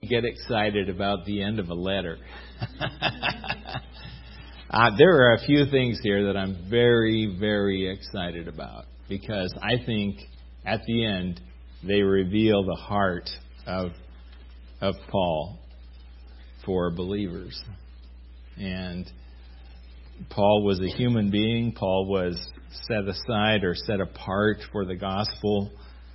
get excited about the end of a letter. There are a few things here that I'm very, very excited about, because I think at the end they reveal the heart of Paul for believers. And Paul was a human being. Paul was set aside or set apart for the gospel.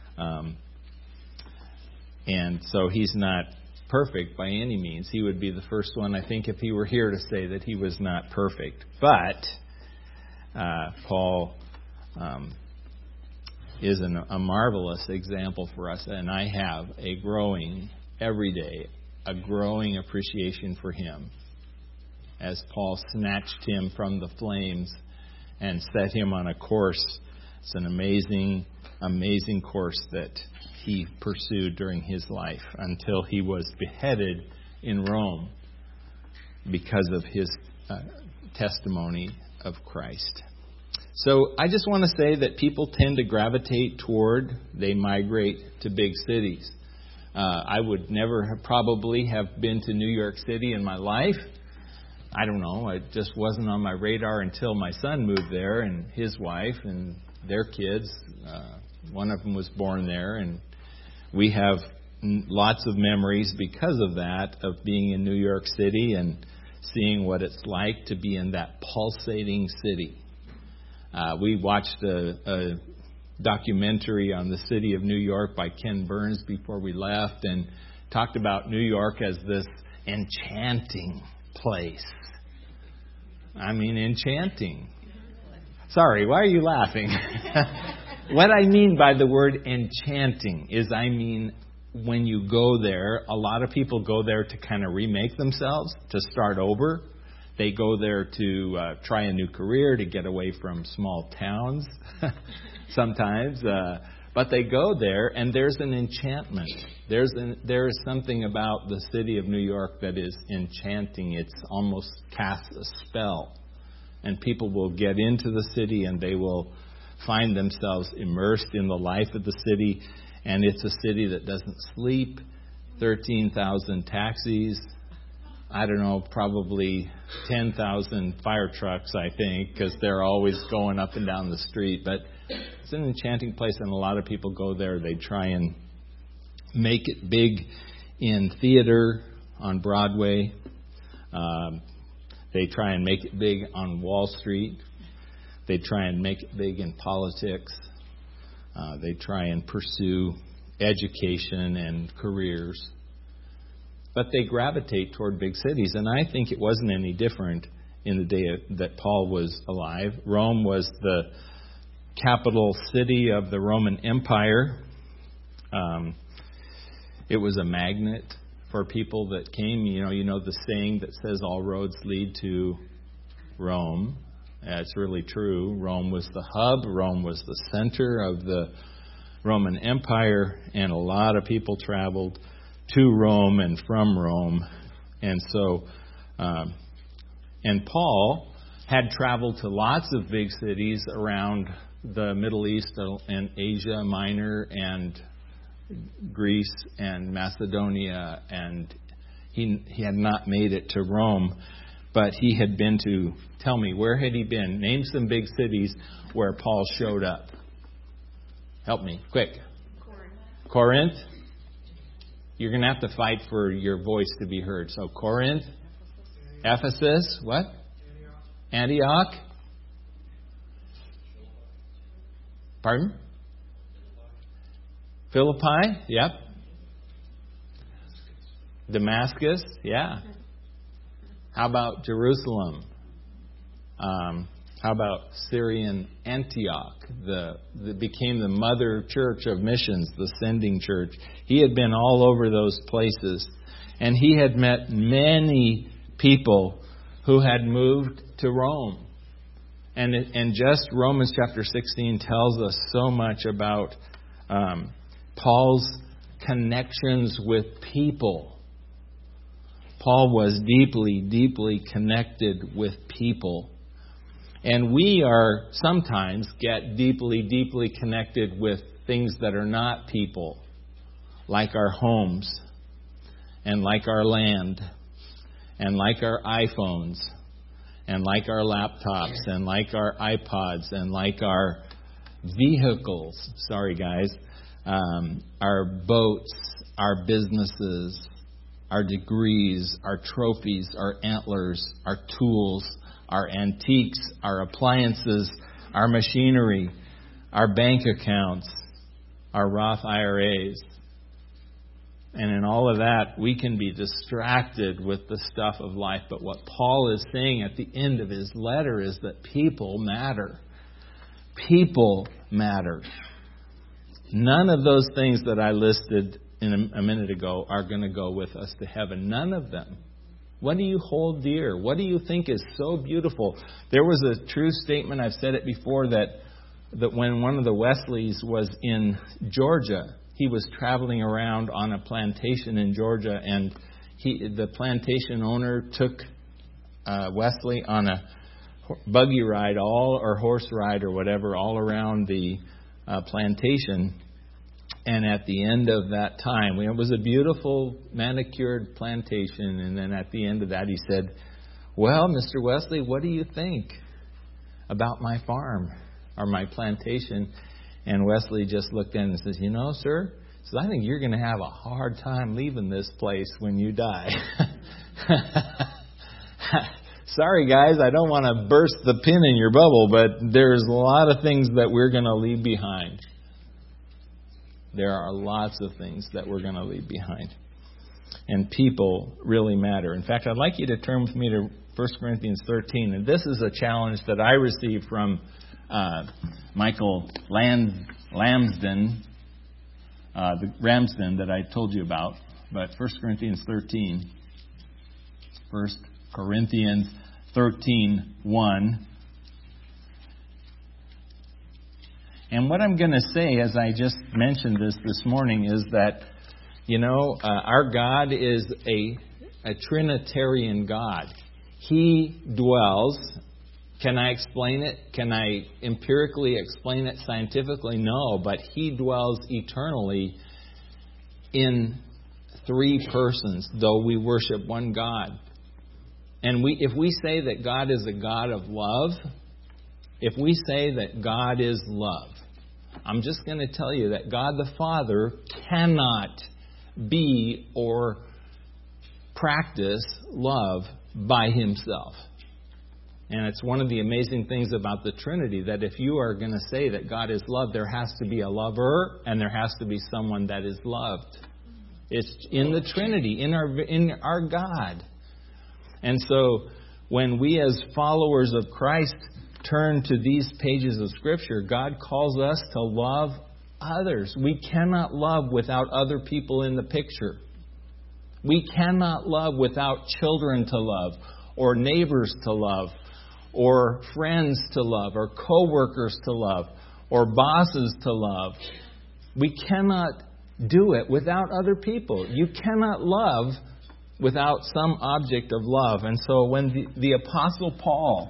And so he's not perfect by any means. He would be the first one, I think, if he were here, to say that he was not perfect. But Paul is a marvelous example for us, and I have every day, a growing appreciation for him, as Paul snatched him from the flames and set him on a course. It's an amazing, amazing course that he pursued during his life until he was beheaded in Rome because of his testimony of Christ. So I just want to say that people tend to gravitate they migrate to big cities. I would never probably have been to New York City in my life. I don't know. It just wasn't on my radar until my son moved there, and his wife and their kids. One of them was born there, and we have lots of memories because of that, of being in New York City and seeing what it's like to be in that pulsating city. We watched a documentary on the city of New York by Ken Burns before we left, and talked about New York as this enchanting place. I mean, enchanting. Sorry, why are you laughing? What I mean by the word enchanting is, when you go there, a lot of people go there to kind of remake themselves, to start over. They go there to try a new career, to get away from small towns sometimes. But they go there, and there's an enchantment. There is something about the city of New York that is enchanting. It's almost casts a spell. And people will get into the city, and they will find themselves immersed in the life of the city. And it's a city that doesn't sleep. 13,000 taxis. I don't know, probably 10,000 fire trucks, I think, because they're always going up and down the street. But it's an enchanting place, and a lot of people go there. They try and make it big in theater on Broadway. They try and make it big on Wall Street. They try and make it big in politics. They try and pursue education and careers. But they gravitate toward big cities. And I think it wasn't any different in the day that Paul was alive. Rome was the capital city of the Roman Empire. It was a magnet for people that came. You know the saying that says all roads lead to Rome. It's really true. Rome was the hub. Rome was the center of the Roman Empire. And a lot of people traveled to Rome and from Rome. And so, and Paul had traveled to lots of big cities around the Middle East and Asia Minor and Greece and Macedonia, and he had not made it to Rome, but he had been to, tell me, where had he been? Name some big cities where Paul showed up. Help me, quick. Corinth. You're going to have to fight for your voice to be heard. So Corinth, Ephesus, what? Antioch. Pardon? Philippi, yep. Damascus, yeah. How about Jerusalem? How about Syrian Antioch? That became the mother church of missions, the sending church. He had been all over those places, and he had met many people who had moved to Rome. And just Romans chapter 16 tells us so much about Paul's connections with people. Paul was deeply, deeply connected with people. And we are sometimes get deeply, deeply connected with things that are not people, like our homes. and like our land, and like our iPhones, and like our laptops, and like our iPods, and like our vehicles, sorry guys, our boats, our businesses, our degrees, our trophies, our antlers, our tools, our antiques, our appliances, our machinery, our bank accounts, our Roth IRAs. And in all of that, we can be distracted with the stuff of life. But what Paul is saying at the end of his letter is that people matter. People matter. None of those things that I listed a minute ago are going to go with us to heaven. None of them. What do you hold dear? What do you think is so beautiful? There was a true statement, I've said it before, that when one of the Wesleys was in Georgia, he was traveling around on a plantation in Georgia, and the plantation owner took Wesley on a buggy ride, or horse ride or whatever, all around the plantation. And at the end of that time, it was a beautiful manicured plantation, and then at the end of that he said, "Well, Mr. Wesley, what do you think about my farm or my plantation?" And Wesley just looked in and says, "You know, sir," says, "I think you're going to have a hard time leaving this place when you die." Sorry, guys, I don't want to burst the pin in your bubble, but there's a lot of things that we're going to leave behind. There are lots of things that we're going to leave behind. And people really matter. In fact, I'd like you to turn with me to 1 Corinthians 13. And this is a challenge that I received from Michael Ramsden that I told you about. But 1 Corinthians 13. 1 Corinthians 13:1. And what I'm going to say, as I just mentioned this morning, is that, our God is a Trinitarian God. He dwells. Can I explain it? Can I empirically explain it scientifically? No, but He dwells eternally in three persons, though we worship one God. And if we say that God is a God of love, if we say that God is love, I'm just going to tell you that God the Father cannot be or practice love by Himself. And it's one of the amazing things about the Trinity, that if you are going to say that God is love, there has to be a lover and there has to be someone that is loved. It's in the Trinity, in our God. And so when we as followers of Christ turn to these pages of Scripture, God calls us to love others. We cannot love without other people in the picture. We cannot love without children to love, or neighbors to love, or friends to love, or co-workers to love, or bosses to love. We cannot do it without other people. You cannot love without some object of love. And so when the Apostle Paul,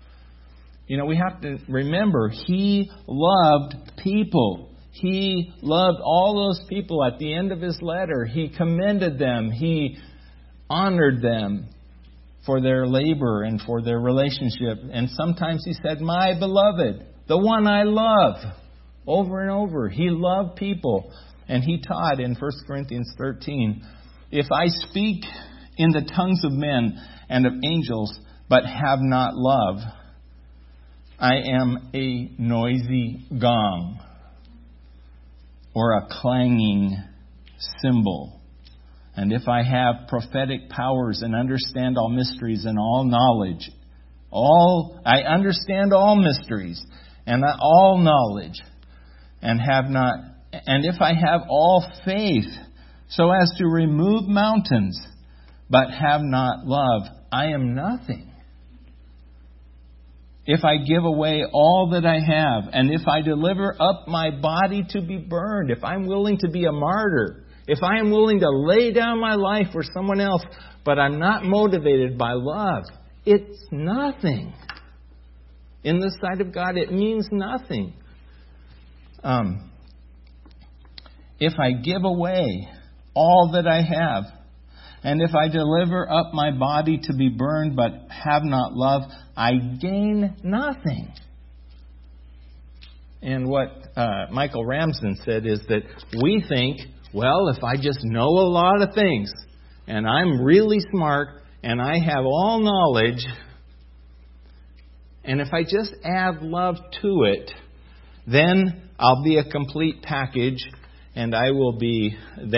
we have to remember, he loved people. He loved all those people. At the end of his letter, he commended them. He honored them for their labor and for their relationship. And sometimes he said, "My beloved, the one I love," over and over. He loved people. And he taught in 1 Corinthians 13, "If I speak in the tongues of men and of angels, but have not love, I am a noisy gong or a clanging cymbal. And if I have prophetic powers and understand all mysteries and all knowledge, I understand all mysteries and all knowledge, and if I have all faith so as to remove mountains, but have not love, I am nothing. If I give away all that I have, and if I deliver up my body to be burned, if I'm willing to be a martyr, if I am willing to lay down my life for someone else, but I'm not motivated by love, it's nothing. In the sight of God, it means nothing. If I give away all that I have, And if I deliver up my body to be burned but have not love, I gain nothing. And what Michael Ramsden said is that we think, well, if I just know a lot of things, and I'm really smart, and I have all knowledge, and if I just add love to it, then I'll be a complete package, and it will be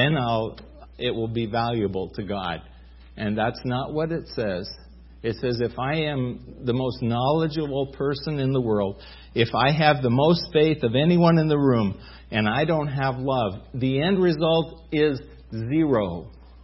valuable to God. And that's not what it says. It says if I am the most knowledgeable person in the world, if I have the most faith of anyone in the room, and I don't have love, the end result is zero.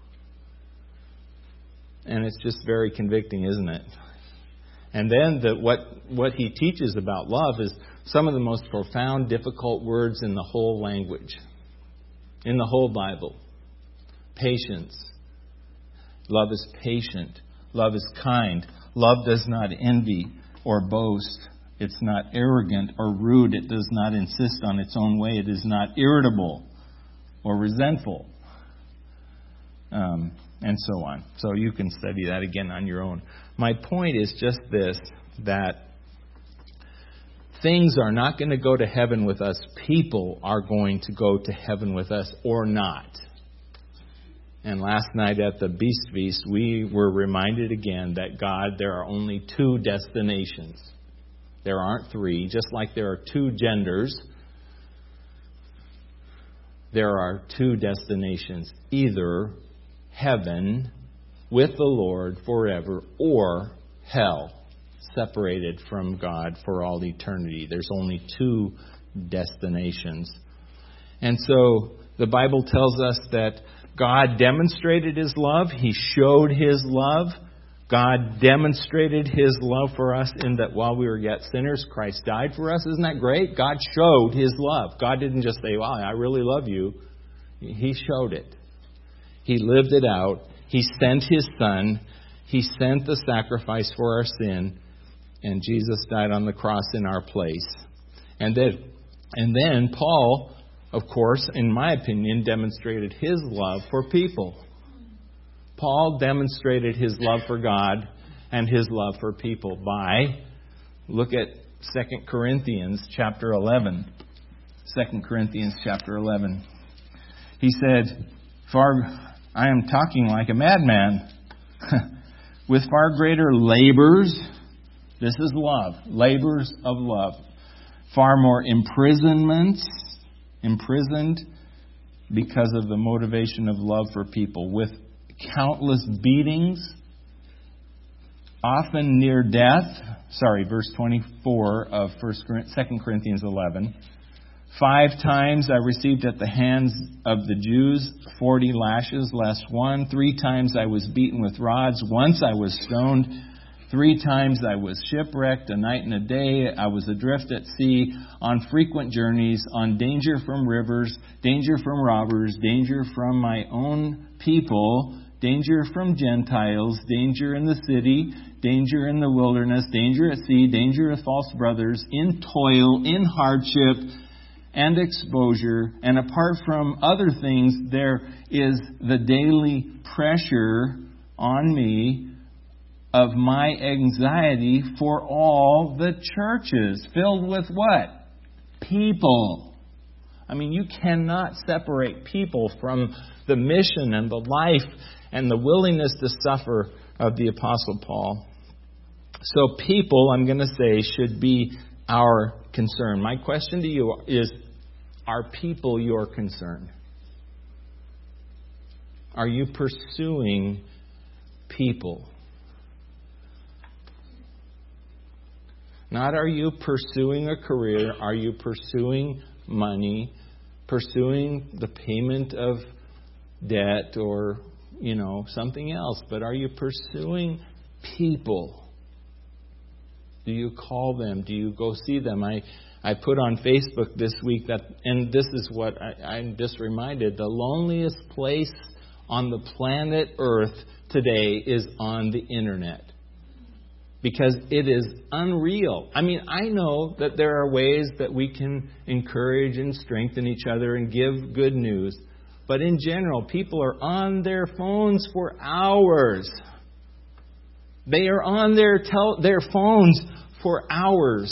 And it's just very convicting, isn't it? And then what he teaches about love is some of the most profound, difficult words in the whole language, in the whole Bible. Patience. Love is patient. Love is kind. Love does not envy or boast. It's not arrogant or rude. It does not insist on its own way. It is not irritable or resentful. And so on. So you can study that again on your own. My point is just this, that things are not going to go to heaven with us. People are going to go to heaven with us or not. And last night at the Beast Feast, we were reminded again that there are only two destinations. There aren't three. Just like there are two genders, there are two destinations. Either heaven with the Lord forever, or hell, separated from God for all eternity. There's only two destinations. And so the Bible tells us that God demonstrated His love. He showed His love. God demonstrated His love for us in that while we were yet sinners, Christ died for us. Isn't that great? God showed His love. God didn't just say, wow, I really love you. He showed it. He lived it out. He sent His Son. He sent the sacrifice for our sin. And Jesus died on the cross in our place. And then Paul, of course, in my opinion, demonstrated his love for people. Paul demonstrated his love for God and his love for people by, look at 2 Corinthians chapter 11. 2 Corinthians chapter 11. He said, I am talking like a madman. With far greater labors, this is love, labors of love. Far more imprisoned because of the motivation of love for people. With countless beatings, often near death. Verse 24 of 2 Corinthians 11. 5 times I received at the hands of the Jews 40 lashes, less one. 3 times I was beaten with rods. Once I was stoned. 3 times I was shipwrecked, a night and a day. I was adrift at sea, on frequent journeys, on danger from rivers, danger from robbers, danger from my own people, danger from Gentiles, danger in the city, danger in the wilderness, danger at sea, danger of false brothers, in toil, in hardship, and exposure. And apart from other things, there is the daily pressure on me of my anxiety for all the churches. Filled with what? People. I mean, you cannot separate people from the mission and the life and the willingness to suffer of the Apostle Paul. So people, I'm going to say, should be our concern. My question to you is, are people your concern? Are you pursuing people? Not are you pursuing a career, are you pursuing money, pursuing the payment of debt or, something else, but are you pursuing people? Do you call them? Do you go see them? I put on Facebook this week that, and this is what I'm just reminded, the loneliest place on the planet Earth today is on the internet. Because it is unreal. I mean, I know that there are ways that we can encourage and strengthen each other and give good news. But in general, people are on their phones for hours. They are on their phones for hours.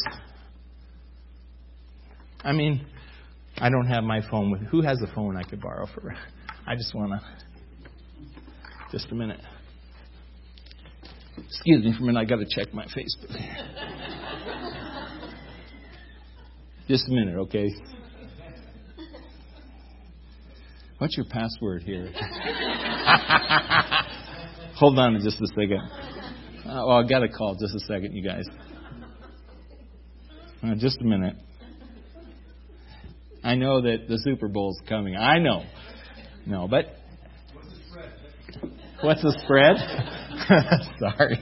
I mean, I don't have my phone with. Who has a phone I could borrow for? I just want to. Just a minute. Excuse me for a minute. I got to check my Facebook. Just a minute, okay? What's your password here? Hold on just a second. I got a call. Just a second, you guys. Just a minute. I know that the Super Bowl's coming. I know. No, but... What's the spread? Sorry.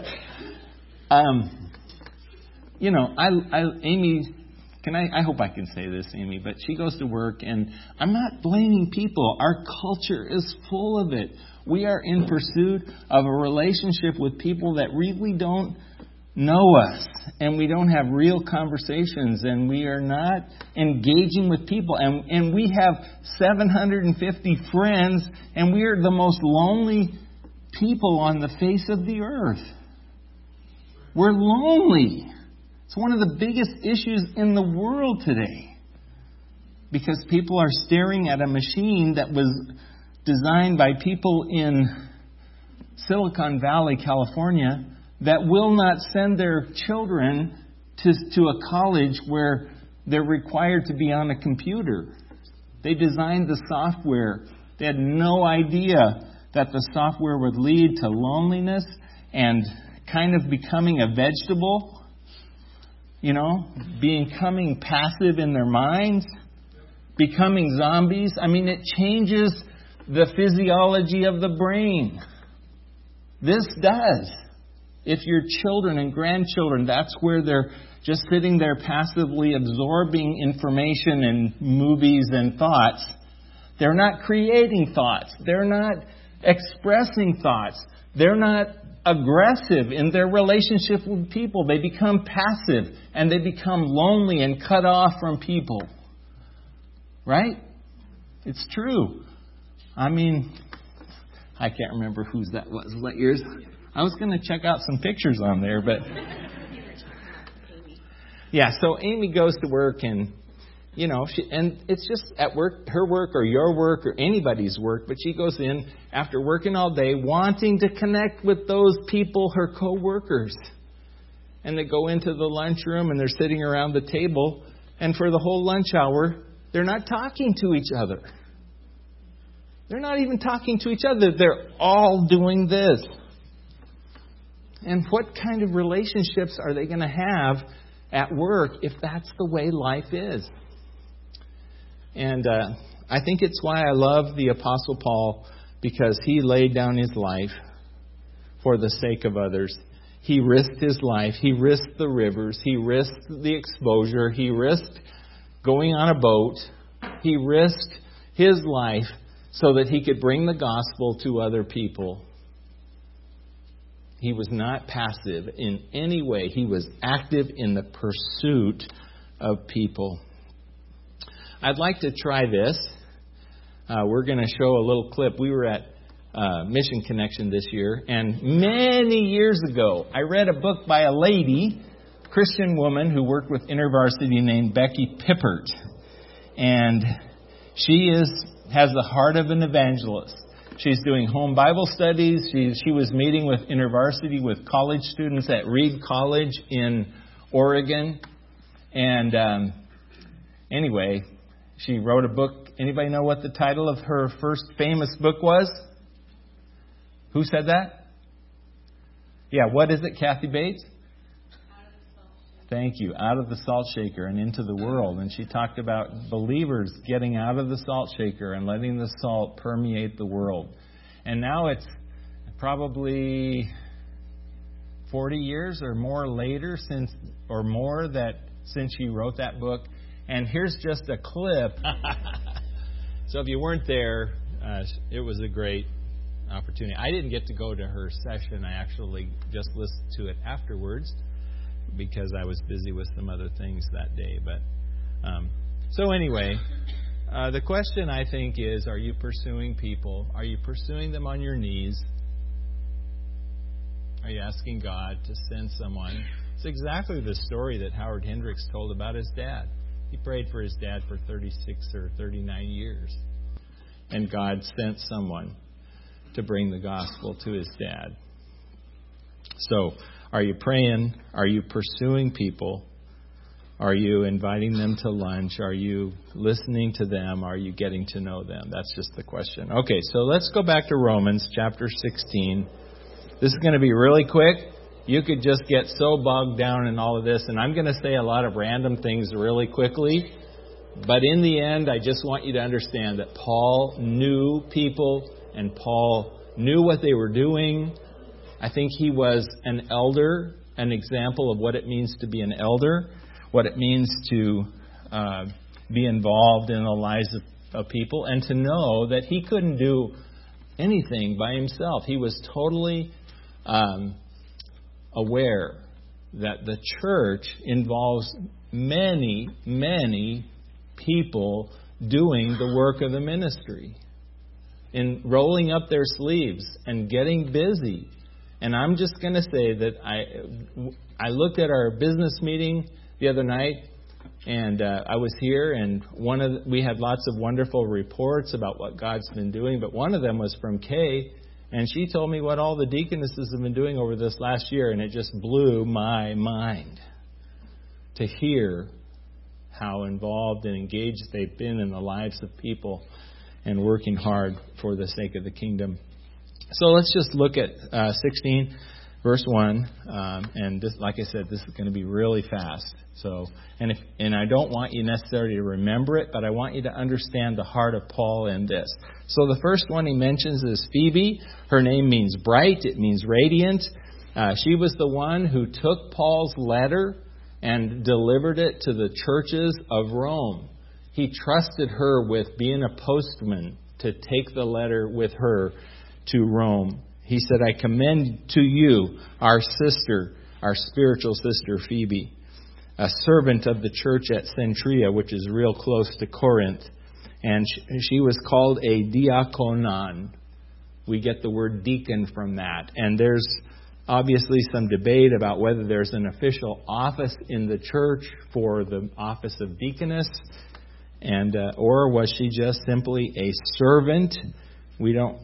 Amy... I hope I can say this, Amy, but she goes to work, and I'm not blaming people. Our culture is full of it. We are in pursuit of a relationship with people that really don't know us, and we don't have real conversations, and we are not engaging with people, and we have 750 friends, and we are the most lonely people on the face of the earth. We're lonely. It's one of the biggest issues in the world today, because people are staring at a machine that was designed by people in Silicon Valley, California, that will not send their children to a college where they're required to be on a computer. They designed the software. They had no idea that the software would lead to loneliness and kind of becoming a vegetable. Becoming passive in their minds, becoming zombies. I mean, it changes the physiology of the brain. This does. If your children and grandchildren, that's where they're just sitting there passively absorbing information and movies and thoughts, they're not creating thoughts. They're not expressing thoughts. They're not aggressive in their relationship with people. They become passive and they become lonely and cut off from people. Right? It's true. I mean, I can't remember whose that was. What yours? I was going to check out some pictures on there, but yeah. So Amy goes to work, and and it's just at work, her work or your work or anybody's work, but she goes in after working all day wanting to connect with those people, her co-workers. And they go into the lunchroom and they're sitting around the table, and for the whole lunch hour, they're not talking to each other. They're not even talking to each other. They're all doing this. And what kind of relationships are they going to have at work if that's the way life is? And I think it's why I love the Apostle Paul, because he laid down his life for the sake of others. He risked his life. He risked the rivers. He risked the exposure. He risked going on a boat. He risked his life so that he could bring the gospel to other people. He was not passive in any way. He was active in the pursuit of people. I'd like to try this. We're going to show a little clip. We were at Mission Connection this year, and many years ago, I read a book by a lady, Christian woman who worked with InterVarsity named Becky Pippert. And she has the heart of an evangelist. She's doing home Bible studies. She was meeting with InterVarsity with college students at Reed College in Oregon. And anyway, she wrote a book. Anybody know what the title of her first famous book was? Who said that? Yeah, what is it, Kathy Bates? Thank you. Out of the salt shaker and into the world. And she talked about believers getting out of the salt shaker and letting the salt permeate the world. And now it's probably 40 years or more later since she wrote that book. And here's just a clip. So if you weren't there, it was a great opportunity. I didn't get to go to her session. I actually just listened to it afterwards, because I was busy with some other things that day. But so anyway, The question, I think, is, are you pursuing people? Are you pursuing them on your knees? Are you asking God to send someone? It's exactly the story that Howard Hendricks told about his dad. He prayed for his dad for 36 or 39 years. And God sent someone to bring the gospel to his dad. So, are you praying? Are you pursuing people? Are you inviting them to lunch? Are you listening to them? Are you getting to know them? That's just the question. Okay, so let's go back to Romans chapter 16. This is going to be really quick. You could just get so bogged down in all of this, and I'm going to say a lot of random things really quickly. But in the end, I just want you to understand that Paul knew people, and Paul knew what they were doing. I think he was an elder, an example of what it means to be an elder, what it means to be involved in the lives of people, and to know that he couldn't do anything by himself. He was totally aware that the church involves many, many people doing the work of the ministry, in rolling up their sleeves and getting busy. And I'm just going to say that I looked at our business meeting the other night, and I was here, and we had lots of wonderful reports about what God's been doing, but one of them was from Kay, and she told me what all the deaconesses have been doing over this last year, and it just blew my mind to hear how involved and engaged they've been in the lives of people and working hard for the sake of the kingdom. So let's just look at 16, verse 1. And this, like I said, this is going to be really fast. So, and I don't want you necessarily to remember it, but I want you to understand the heart of Paul in this. So the first one he mentions is Phoebe. Her name means bright. It means radiant. She was the one who took Paul's letter and delivered it to the churches of Rome. He trusted her with being a postman to take the letter with her to Rome. He said, I commend to you our sister, our spiritual sister Phoebe, a servant of the church at Cenchrea, which is real close to Corinth. And she was called a diakonon. We get the word deacon from that. And there's obviously some debate about whether there's an official office in the church for the office of deaconess, and or was she just simply a servant? We don't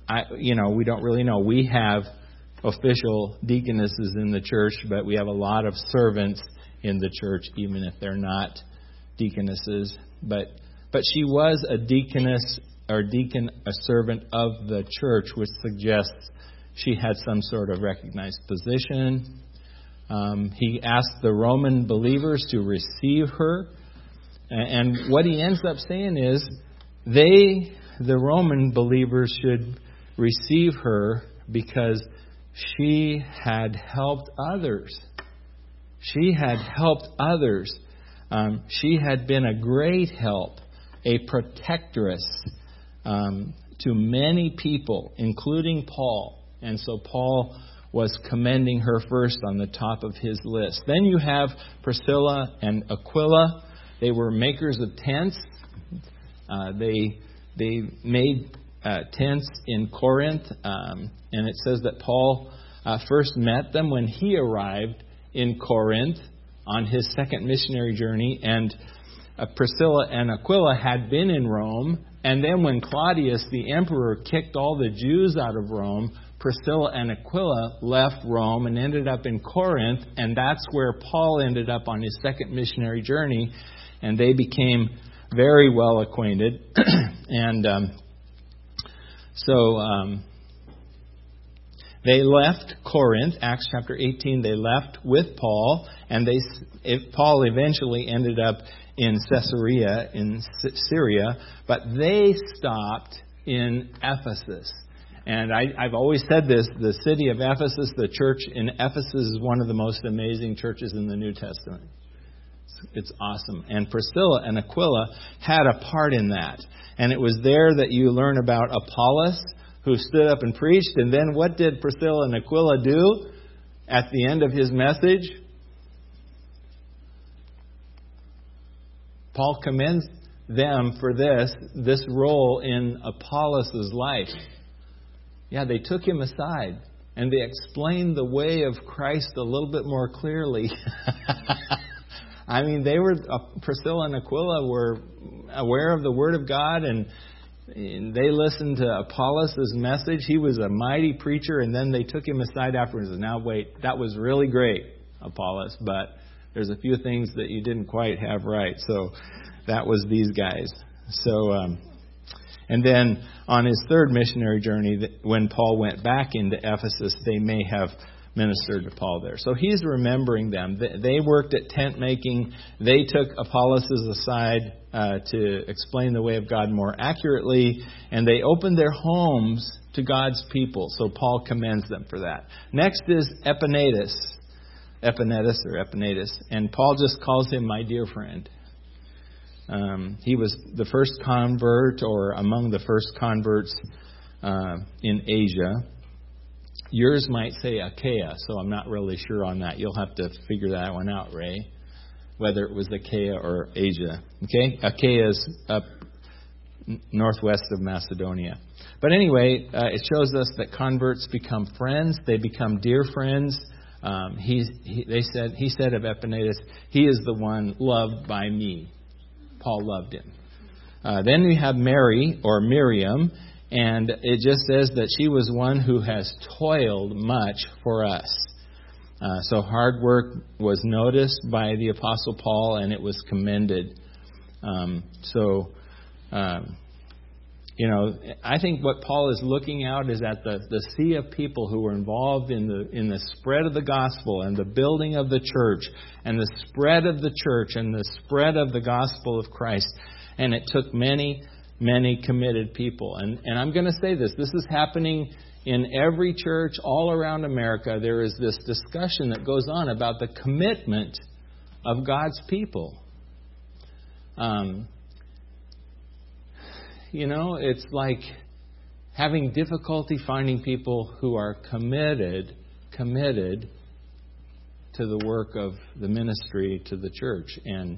really know. We have official deaconesses in the church, but we have a lot of servants in the church, even if they're not deaconesses. But she was a deaconess or deacon, a servant of the church, which suggests she had some sort of recognized position. He asked the Roman believers to receive her. And what he ends up saying is the Roman believers should receive her because she had helped others. She had helped others. She had been a great help, a protectress to many people, including Paul. And so Paul was commending her first on the top of his list. Then you have Priscilla and Aquila. They were makers of tents. They made tents in Corinth. And it says that Paul first met them when he arrived in Corinth on his second missionary journey. And Priscilla and Aquila had been in Rome. And then when Claudius, the emperor, kicked all the Jews out of Rome, Priscilla and Aquila left Rome and ended up in Corinth. And that's where Paul ended up on his second missionary journey. And they became very well acquainted. And they left Corinth, Acts chapter 18. They left with Paul, and Paul eventually ended up in Caesarea in Syria, but they stopped in Ephesus. And I've always said this, the city of Ephesus, the church in Ephesus is one of the most amazing churches in the New Testament. It's awesome. And Priscilla and Aquila had a part in that. And it was there that you learn about Apollos, who stood up and preached. And then what did Priscilla and Aquila do at the end of his message? Paul commends them for this role in Apollos' life. Yeah, they took him aside and they explained the way of Christ a little bit more clearly. I mean, Priscilla and Aquila were aware of the Word of God, and they listened to Apollos' message. He was a mighty preacher, and then they took him aside afterwards and said, now wait, that was really great, Apollos, but there's a few things that you didn't quite have right. So that was these guys. So, and then on his third missionary journey, when Paul went back into Ephesus, they may have ministered to Paul there. So he's remembering them. They worked at tent making. They took Apollos aside to explain the way of God more accurately, and they opened their homes to God's people. So Paul commends them for that. Next is Epaenetus, and Paul just calls him my dear friend. He was the first convert, or among the first converts in Asia. Yours might say Achaia, so I'm not really sure on that. You'll have to figure that one out, Ray, whether it was Achaia or Asia. Okay? Achaia is up northwest of Macedonia. But anyway, it shows us that converts become friends. They become dear friends. He said of Epaenetus, he is the one loved by me. Paul loved him. Then we have Mary, or Miriam, and it just says that she was one who has toiled much for us. So hard work was noticed by the Apostle Paul, and it was commended. I think what Paul is looking out is at the sea of people who were involved in the spread of the gospel and the building of the church and the spread of the church and the spread of the gospel of Christ. And it took many, many committed people. And I'm going to say this is happening in every church all around America. There is this discussion that goes on about the commitment of God's people. It's like having difficulty finding people who are committed to the work of the ministry to the church. And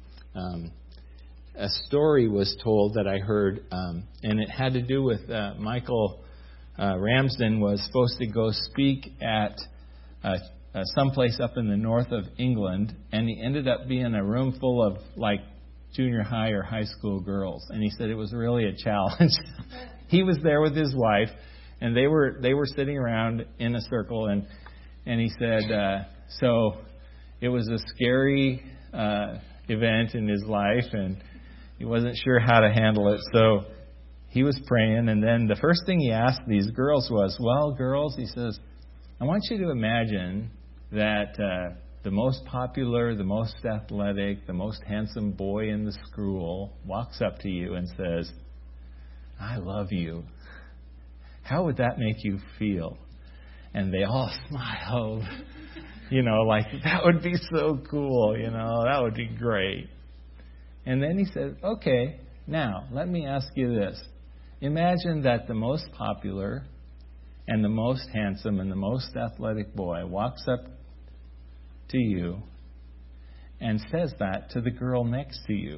a story was told that I heard, and it had to do with Michael Ramsden was supposed to go speak at someplace up in the north of England, and he ended up being in a room full of like junior high or high school girls, and he said it was really a challenge. He was there with his wife, and they were sitting around in a circle, and he said so it was a scary event in his life, and he wasn't sure how to handle it. So he was praying, and then the first thing he asked these girls was, "Well, girls," he says, "I want you to imagine that the most popular, the most athletic, the most handsome boy in the school walks up to you and says, 'I love you.' How would that make you feel?" And they all smiled, like, that would be so cool, that would be great. And then he said, "Okay, now let me ask you this. Imagine that the most popular and the most handsome and the most athletic boy walks up to you and says that to the girl next to you."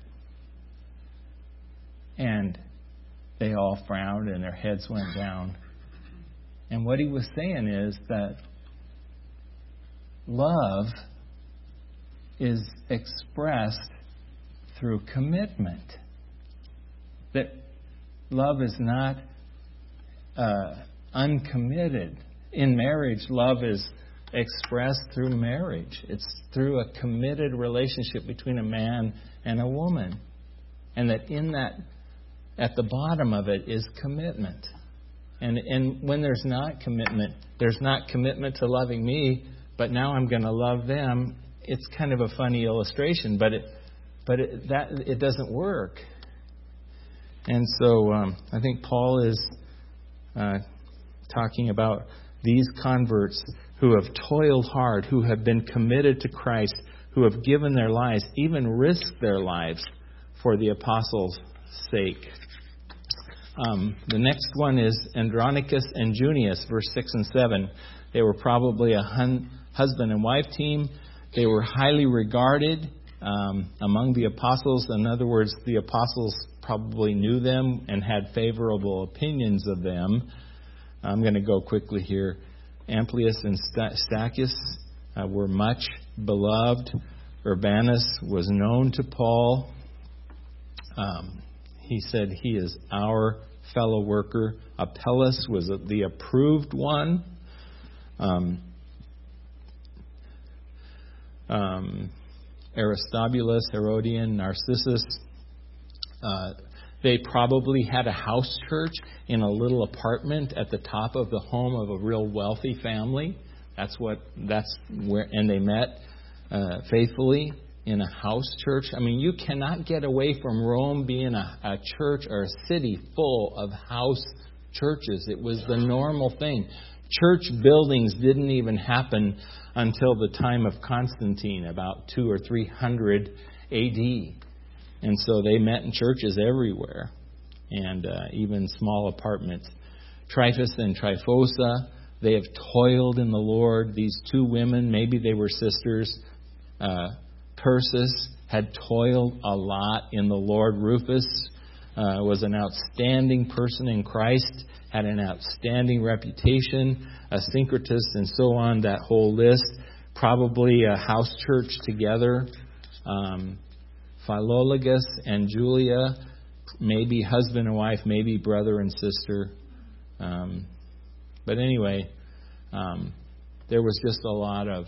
And they all frowned and their heads went down. And what he was saying is that love is expressed through commitment. That love is not uncommitted. In marriage, love is expressed through marriage. It's through a committed relationship between a man and a woman. And that at the bottom of it is commitment. And when there's not commitment to loving me, but now I'm going to love them. It's kind of a funny illustration, but it doesn't work. And so I think Paul is talking about these converts who have toiled hard, who have been committed to Christ, who have given their lives, even risked their lives for the apostles' sake. The next one is Andronicus and Junius, verse 6 and 7. They were probably a husband and wife team. They were highly regarded. among the apostles. In other words, the apostles probably knew them and had favorable opinions of them. I'm going to go quickly here. Amplius and Stachys were much beloved. Urbanus was known to Paul. He said he is our fellow worker. Apelles was the approved one. Aristobulus, Herodian, Narcissus. They probably had a house church in a little apartment at the top of the home of a real wealthy family. That's where, and they met faithfully in a house church. I mean, you cannot get away from Rome being a church or a city full of house churches. It was the normal thing. Church buildings didn't even happen until the time of Constantine, about 200 or 300 A.D. And so they met in churches everywhere, and even small apartments. Tryphus and Tryphosa, they have toiled in the Lord. These two women, maybe they were sisters. Persis had toiled a lot in the Lord. Rufus was an outstanding person in Christ, had an outstanding reputation. Syncretus and so on, that whole list. Probably a house church together. Philologus and Julia, maybe husband and wife, maybe brother and sister. But anyway, there was just a lot of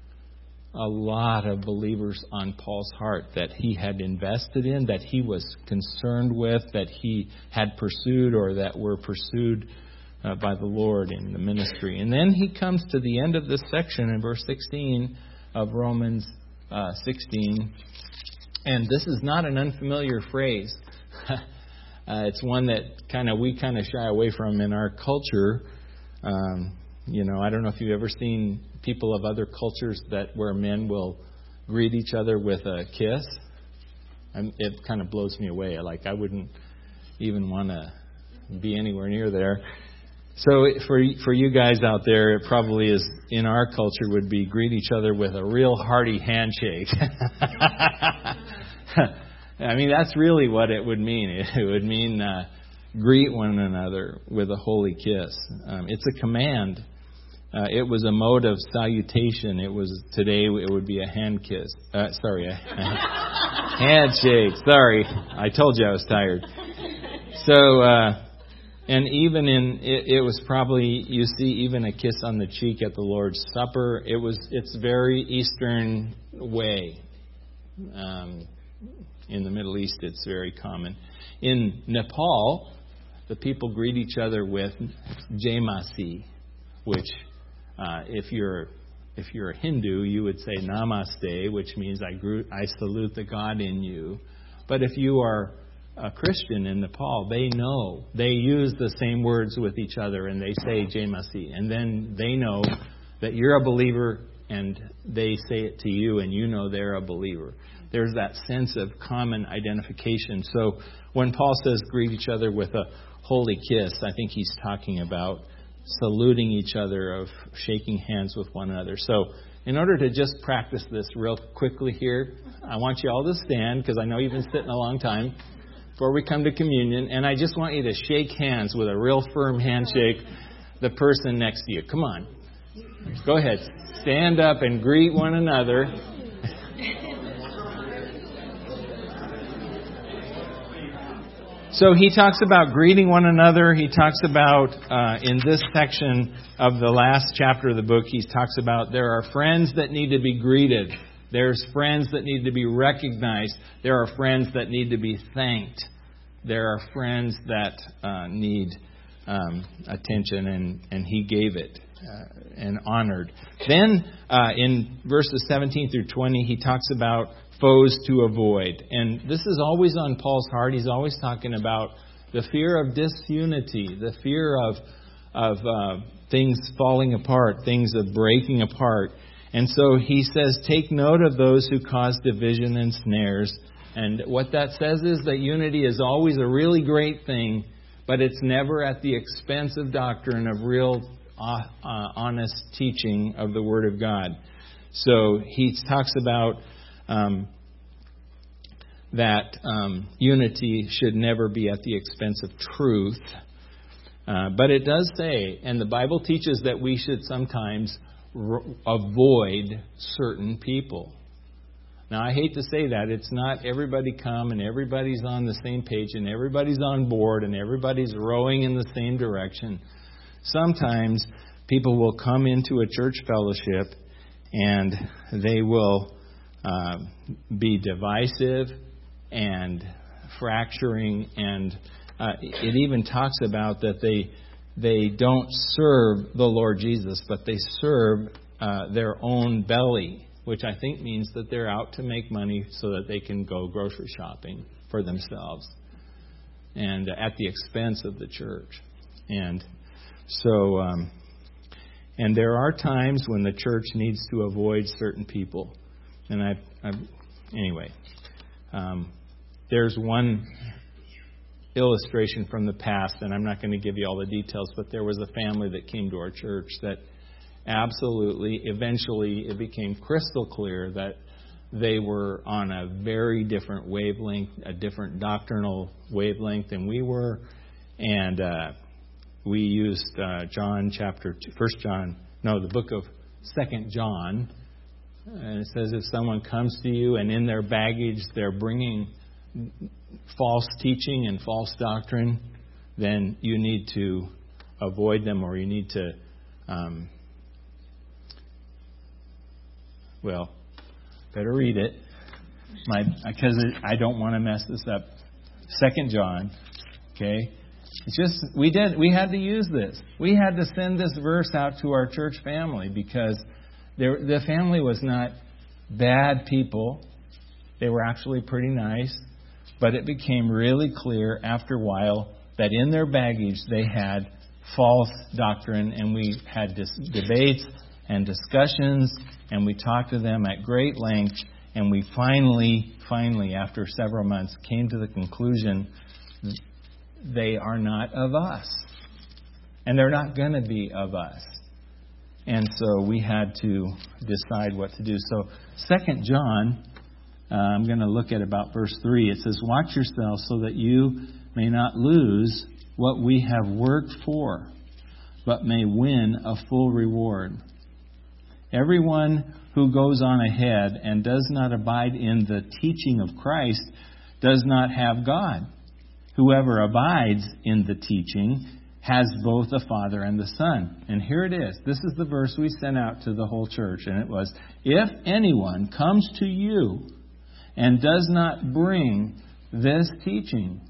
believers on Paul's heart that he had invested in, that he was concerned with, that he had pursued, or that were pursued by the Lord in the ministry. And then he comes to the end of this section in verse 16 of Romans 16. And this is not an unfamiliar phrase. It's one that we shy away from in our culture. I don't know if you've ever seen people of other cultures where men will greet each other with a kiss. It kind of blows me away. I wouldn't even want to be anywhere near there. So for you guys out there, it probably is, in our culture, would be greet each other with a real hearty handshake. I mean, that's really what it would mean. It would mean greet one another with a holy kiss. It's a command. It was a mode of salutation. Today it would be a hand kiss. A handshake. Sorry, I told you I was tired. So, and even it was probably, you see, even a kiss on the cheek at the Lord's Supper. It's very Eastern way. In the Middle East, it's very common. In Nepal, the people greet each other with Jai Masi, which, if you're a Hindu, you would say Namaste, which means I salute the God in you. But if you are a Christian in Nepal, they use the same words with each other, and they say Jai Masi, and then they know that you're a believer, and they say it to you, and you know they're a believer. There's that sense of common identification. So when Paul says greet each other with a holy kiss, I think he's talking about saluting each other, of shaking hands with one another. So in order to just practice this real quickly here, I want you all to stand, because I know you've been sitting a long time, before we come to communion, and I just want you to shake hands with a real firm handshake the person next to you. Come on. Go ahead. Stand up and greet one another. So he talks about greeting one another. He talks about, in this section of the last chapter of the book, he talks about there are friends that need to be greeted. There's friends that need to be recognized. There are friends that need to be thanked. There are friends that need attention, and he gave it and honored. Then in verses 17 through 20, he talks about foes to avoid. And this is always on Paul's heart. He's always talking about the fear of disunity, the fear of things falling apart, things of breaking apart. And so he says, take note of those who cause division and snares. And what that says is that unity is always a really great thing, but it's never at the expense of doctrine, of real honest teaching of the Word of God. So he talks about that unity should never be at the expense of truth. But it does say, and the Bible teaches that we should sometimes avoid certain people. Now, I hate to say that. It's not everybody come and everybody's on the same page and everybody's on board and everybody's rowing in the same direction. Sometimes people will come into a church fellowship and they will be divisive and fracturing, and it even talks about that they don't serve the Lord Jesus, but they serve their own belly, which I think means that they're out to make money so that they can go grocery shopping for themselves, and at the expense of the church. And so, and there are times when the church needs to avoid certain people. And anyway, there's one illustration from the past, and I'm not going to give you all the details, but there was a family that came to our church that absolutely, eventually, it became crystal clear that they were on a very different wavelength, a different doctrinal wavelength than we were, and we used John chapter 2, the book of 2 John, and it says if someone comes to you and in their baggage they're bringing false teaching and false doctrine, then you need to avoid them, or you need to, better read it, because I don't want to mess this up. 2 John, okay? It's just we had to use this. We had to send this verse out to our church family because the family was not bad people. They were actually pretty nice. But it became really clear after a while that in their baggage they had false doctrine, and we had debates and discussions, and we talked to them at great length, and we finally, after several months, came to the conclusion they are not of us. And they're not going to be of us. And so we had to decide what to do. So 2 John, I'm going to look at about verse 3. It says, "Watch yourselves so that you may not lose what we have worked for, but may win a full reward. Everyone who goes on ahead and does not abide in the teaching of Christ does not have God. Whoever abides in the teaching has both the Father and the Son." And here it is. This is the verse we sent out to the whole church. And it was, "If anyone comes to you and does not bring this teaching,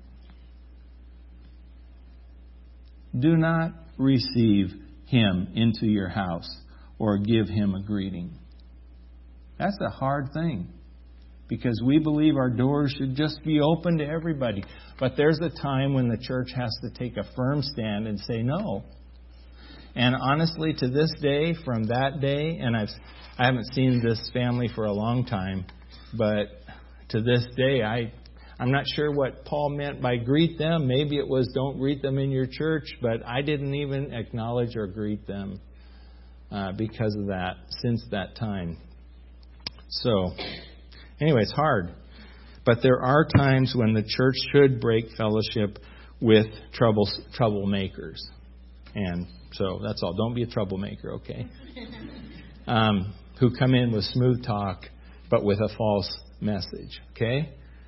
do not receive him into your house or give him a greeting." That's a hard thing, because we believe our doors should just be open to everybody. But there's a time when the church has to take a firm stand and say no. And honestly, to this day, from that day, and I haven't seen this family for a long time, but to this day, I'm not sure what Paul meant by greet them. Maybe it was don't greet them in your church, but I didn't even acknowledge or greet them because of that, since that time. So, anyway, it's hard. But there are times when the church should break fellowship with troublemakers. And so that's all. Don't be a troublemaker, okay? Who come in with smooth talk, but with a false message, okay?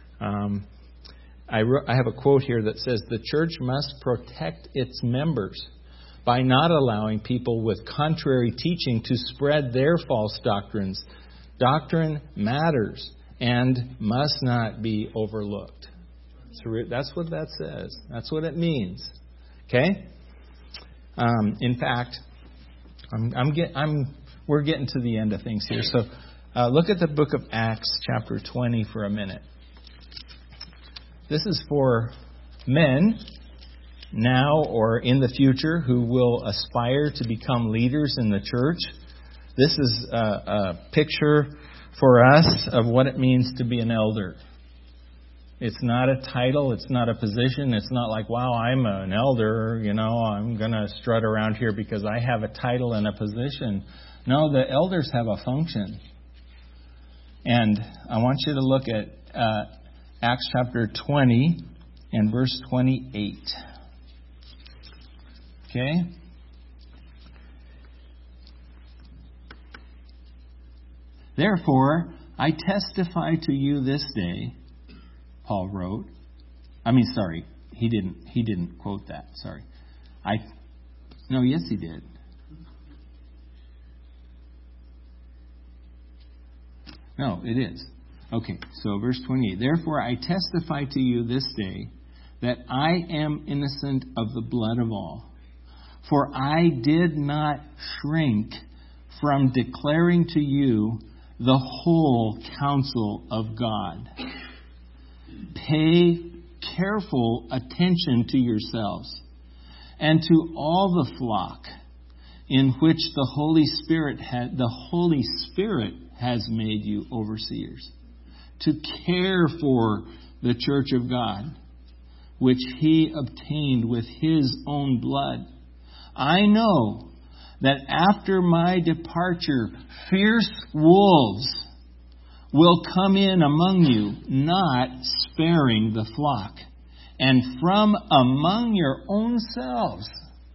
I have a quote here that says, "The church must protect its members by not allowing people with contrary teaching to spread their false doctrines. Doctrine matters and must not be overlooked." So that's what that says. That's what it means. Okay? In fact, we're getting to the end of things here. So look at the book of Acts, chapter 20, for a minute. This is for men now or in the future who will aspire to become leaders in the church. This is a picture for us of what it means to be an elder. It's not a title. It's not a position. It's not like, wow, I'm an elder, I'm going to strut around here because I have a title and a position. No, the elders have a function. And I want you to look at Acts chapter 20 and verse 28. Okay? Therefore, I testify to you this day, Paul wrote. He didn't quote that. Sorry. Yes, he did. No, it is. Okay, so verse 28. Therefore, I testify to you this day that I am innocent of the blood of all. For I did not shrink from declaring to you the whole counsel of God. Pay careful attention to yourselves and to all the flock in which the Holy Spirit has made you overseers, to care for the church of God, which he obtained with his own blood. I know that after my departure, fierce wolves will come in among you, not sparing the flock. And from among your own selves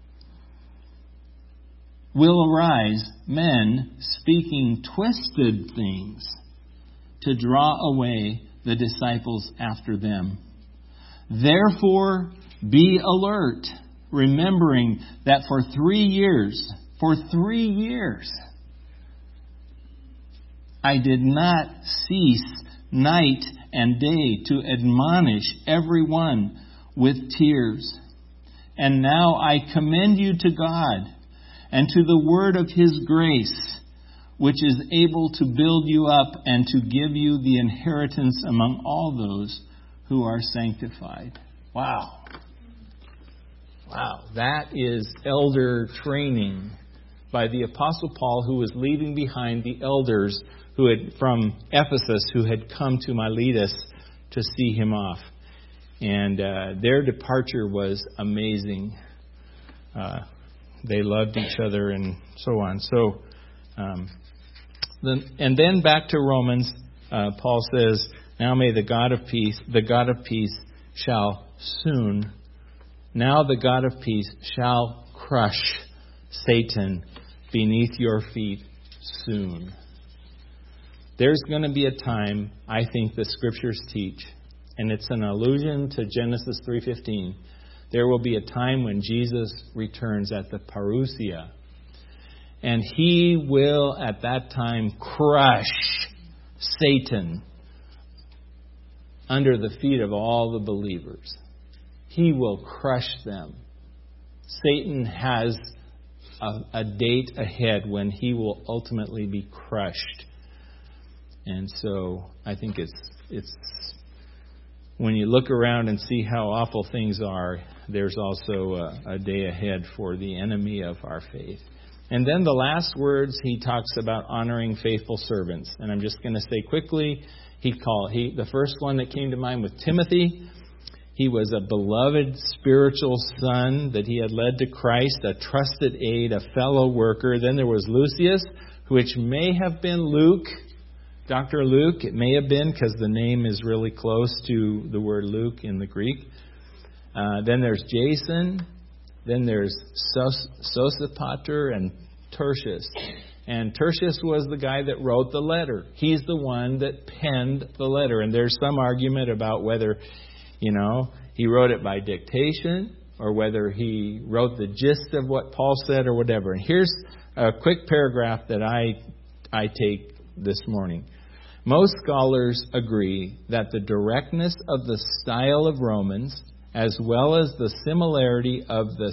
will arise men speaking twisted things to draw away the disciples after them. Therefore, be alert, remembering that for 3 years, I did not cease night and day to admonish everyone with tears. And now I commend you to God and to the word of His grace, which is able to build you up and to give you the inheritance among all those who are sanctified. Wow. Wow. That is elder training by the Apostle Paul, who was leaving behind the elders from Ephesus who had come to Miletus to see him off. And their departure was amazing. They loved each other and so on. So, then back to Romans, Paul says, now may the God of peace shall soon, now the God of peace shall crush Satan beneath your feet soon. There's going to be a time, I think the Scriptures teach, and it's an allusion to Genesis 3:15. There will be a time when Jesus returns at the parousia, and He will at that time crush Satan under the feet of all the believers. He will crush them. Satan has a date ahead when he will ultimately be crushed. And so I think it's when you look around and see how awful things are, there's also a day ahead for the enemy of our faith. And then the last words, he talks about honoring faithful servants. And I'm just going to say quickly, the first one that came to mind was Timothy. He was a beloved spiritual son that he had led to Christ, a trusted aide, a fellow worker. Then there was Lucius, which may have been Luke, Dr. Luke. It may have been because the name is really close to the word Luke in the Greek. Then there's Jason. Then there's Sosipater and Tertius. And Tertius was the guy that wrote the letter. He's the one that penned the letter. And there's some argument about whether, he wrote it by dictation or whether he wrote the gist of what Paul said or whatever. And here's a quick paragraph that I take this morning. Most scholars agree that the directness of the style of Romans, as well as the similarity of the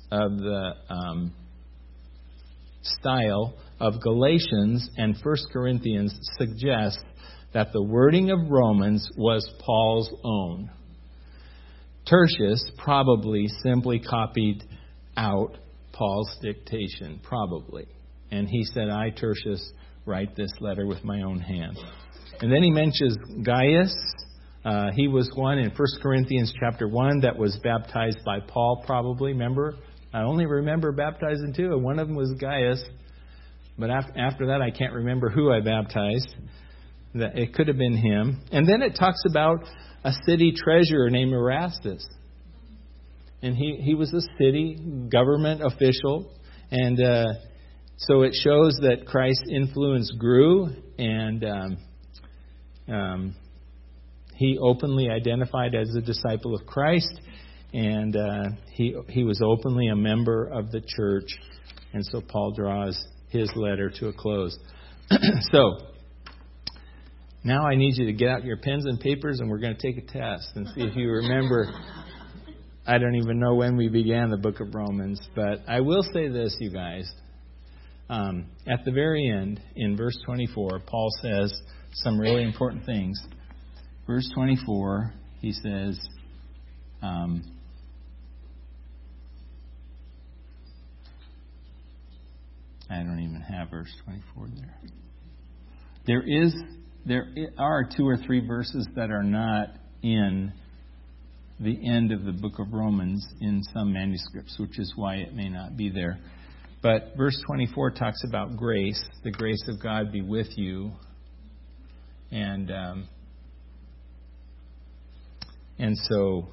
style of Galatians and 1 Corinthians, suggests that the wording of Romans was Paul's own. Tertius probably simply copied out Paul's dictation, probably. And he said, I, Tertius, write this letter with my own hand. And then he mentions Gaius. He was one in 1 Corinthians chapter 1 that was baptized by Paul, probably. Remember? I only remember baptizing two, and one of them was Gaius. But after that, I can't remember who I baptized. It could have been him. And then it talks about a city treasurer named Erastus. And he was a city government official. And so it shows that Christ's influence grew, and he openly identified as a disciple of Christ, and he was openly a member of the church. And so Paul draws his letter to a close. So now I need you to get out your pens and papers, and we're going to take a test and see if you remember. I don't even know when we began the book of Romans, but I will say this, you guys. At the very end, in verse 24, Paul says some really important things. Verse 24, he says, I don't even have verse 24 there. There are 2 or 3 verses that are not in the end of the book of Romans in some manuscripts, which is why it may not be there. But verse 24 talks about grace. The grace of God be with you. And so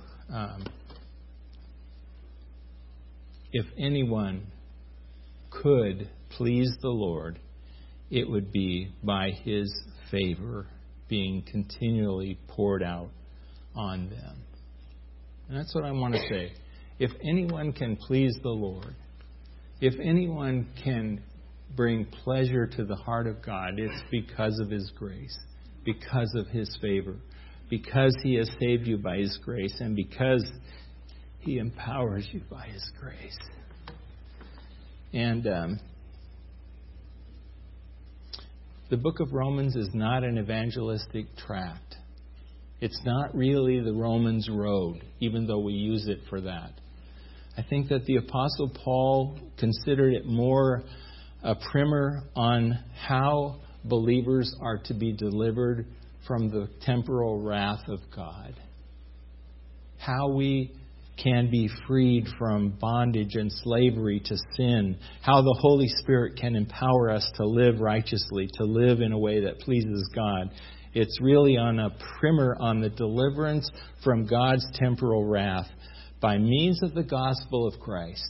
if anyone could please the Lord, it would be by His favor being continually poured out on them. And that's what I want to say. If anyone can please the Lord, if anyone can bring pleasure to the heart of God, it's because of His grace, because of His favor, because He has saved you by His grace, and because He empowers you by His grace. And the book of Romans is not an evangelistic tract. It's not really the Romans road, even though we use it for that. I think that the Apostle Paul considered it more a primer on how believers are to be delivered from the temporal wrath of God. How we can be freed from bondage and slavery to sin. How the Holy Spirit can empower us to live righteously, to live in a way that pleases God. It's really on a primer on the deliverance from God's temporal wrath by means of the gospel of Christ.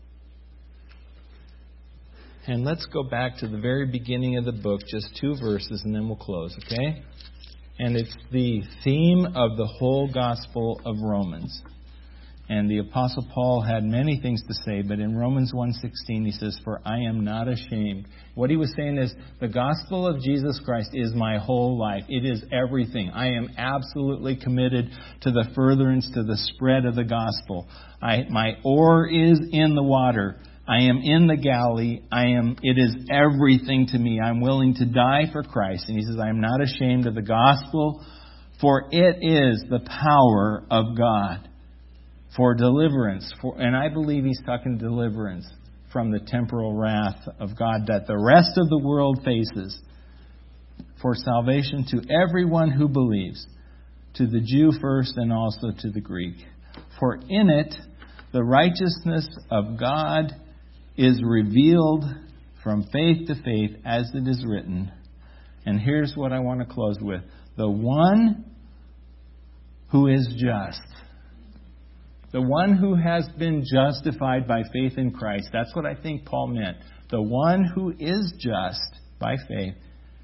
And let's go back to the very beginning of the book, just 2 verses, and then we'll close, okay? And it's the theme of the whole gospel of Romans. And the Apostle Paul had many things to say, but in Romans 1:16 he says, "For I am not ashamed." What he was saying is, the gospel of Jesus Christ is my whole life. It is everything. I am absolutely committed to the furtherance, to the spread of the gospel. My oar is in the water. I am in the galley. It is everything to me. I'm willing to die for Christ. And he says, I am not ashamed of the gospel, for it is the power of God for deliverance. And I believe he's talking deliverance from the temporal wrath of God that the rest of the world faces, for salvation to everyone who believes, to the Jew first and also to the Greek. For in it the righteousness of God is revealed from faith to faith, as it is written. And here's what I want to close with. The one who is just, the one who has been justified by faith in Christ, that's what I think Paul meant. The one who is just by faith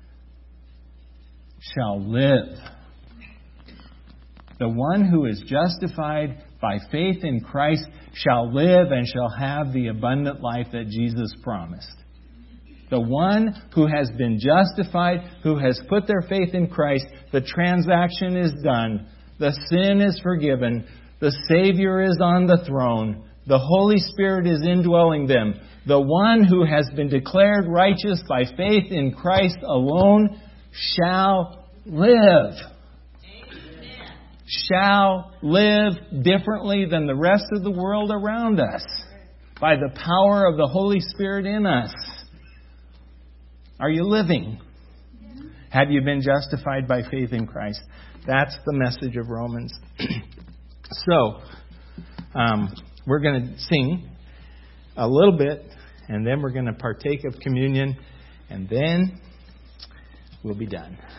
shall live. The one who is justified by faith in Christ shall live and shall have the abundant life that Jesus promised. The one who has been justified, who has put their faith in Christ, the transaction is done. The sin is forgiven. The Savior is on the throne. The Holy Spirit is indwelling them. The one who has been declared righteous by faith in Christ alone shall live. Amen. Shall live differently than the rest of the world around us by the power of the Holy Spirit in us. Are you living? Have you been justified by faith in Christ? That's the message of Romans. So, we're going to sing a little bit, and then we're going to partake of communion, and then we'll be done.